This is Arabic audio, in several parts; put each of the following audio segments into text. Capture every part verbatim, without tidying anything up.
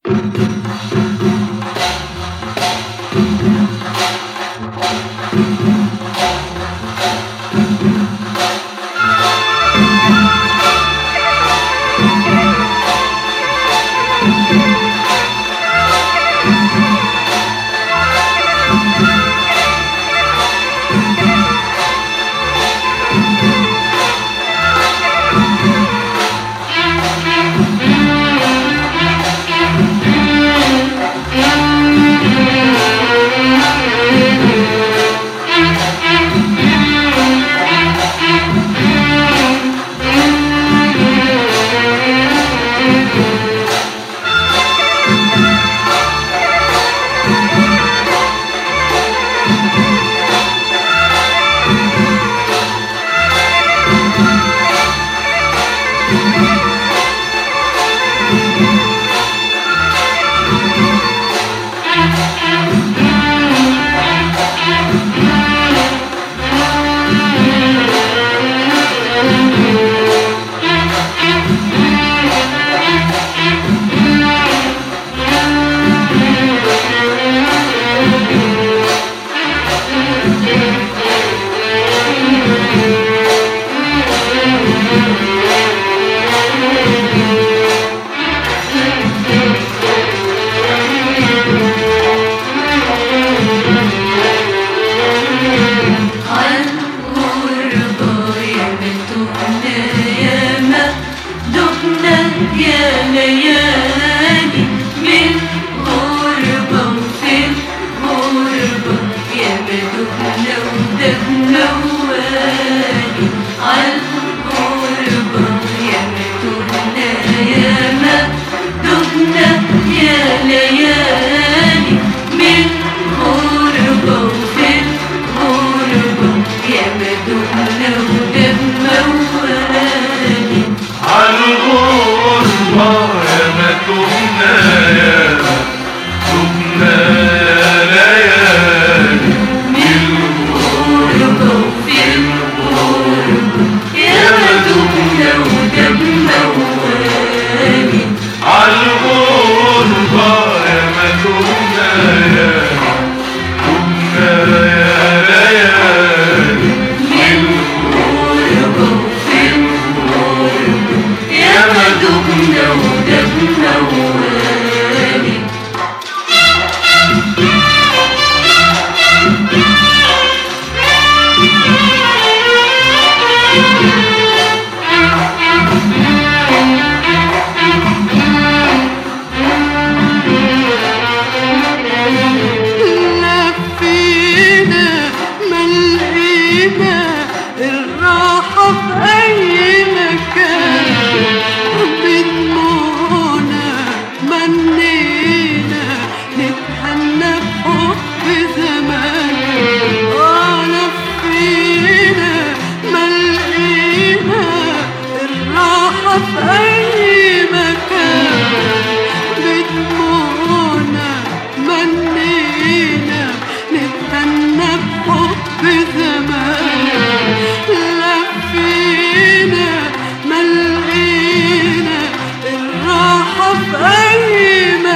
في أي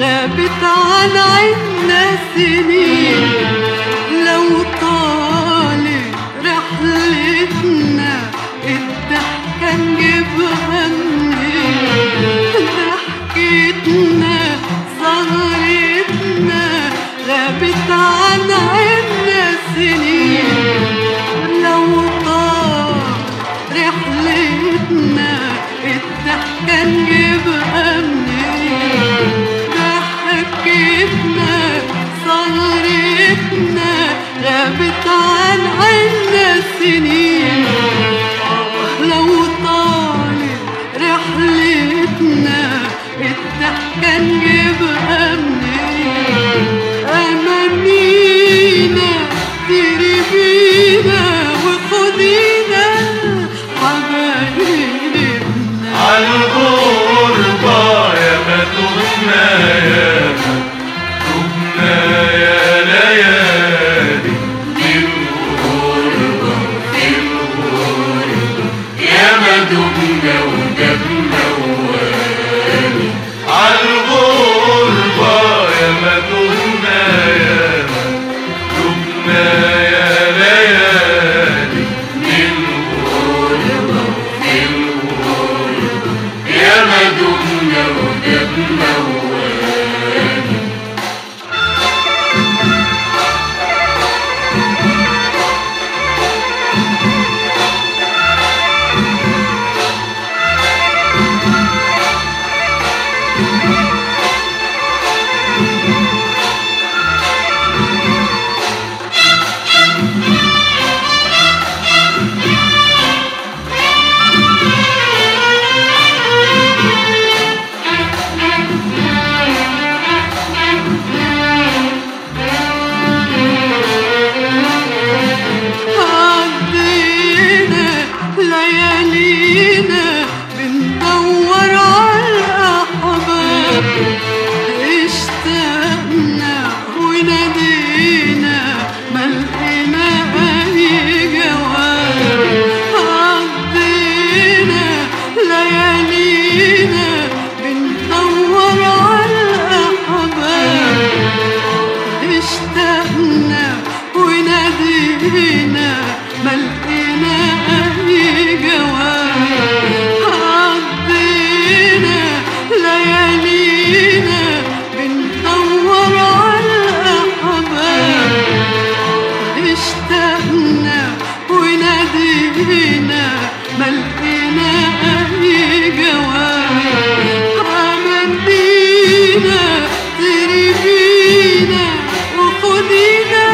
غابت عن عنا سنين. لو طالت رحلتنا الضحكة نجيبها منين؟ ضحكتنا سهرتنا غابت عن عنا سنين. لو طالت رحلتنا الضحكة نجيبها منين؟ ضحكتنا سهرتنا غابت عن عنا سنين. لو طالت رحلتنا الضحكة نجيبها منين؟ أمانينا تربينا وخدينا حبايبنا عالغربة يا ما تهنا يا ما تهنا يا ليالي في الغربة في الغربة يا ما دبنا ودبنا ووالي. عالغربة يا ما تهنا يا ما تهنا يا ليالي في الغربة في الغربة يا ما دبنا ودبنا ووالي. عدينا ليالينا بندور عالأحباب. اشتقنا ونادينا ملقينا أي جواب. عدينا ليالينا بندور عالأحباب. اشتقنا ونادينا ملقينا أي جواب. عدينا ليالينا بندور عالأحباب. اشتقنا ونادينا ملقينا أي جواب. عملينا تربينا وخدينا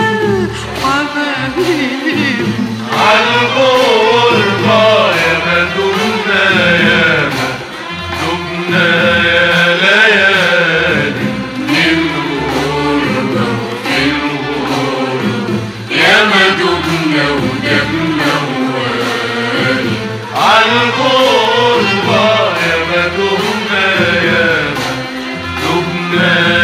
حبايبنا عالغربة يا ما دبنا يا ما دبنا يا ليالي في الغربة في الغربة يا ما دبنا ودبنا ووالي. عالغربة يا ما دبنا يا ما دبنا